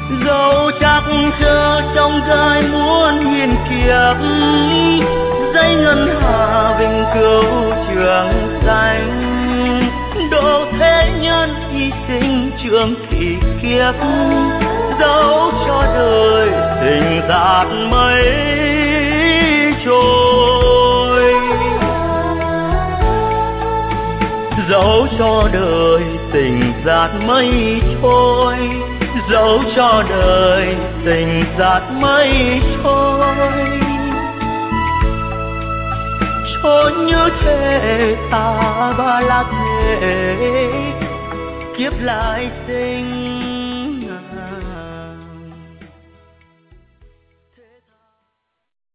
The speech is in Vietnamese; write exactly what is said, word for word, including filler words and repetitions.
dẫu chắc chờ trong đời muôn nghìn kiếp, dây ngân hà vinh cửu trường xanh. Độ thế nhân hy sinh trường thị kiếp, dẫu cho đời tình dạt mây trôi. Dẫu cho đời tình dạt mây trôi, dẫu cho đời tình dạt mây trôi. Trôi như thế ta ba lá thể kiếp lại sinh.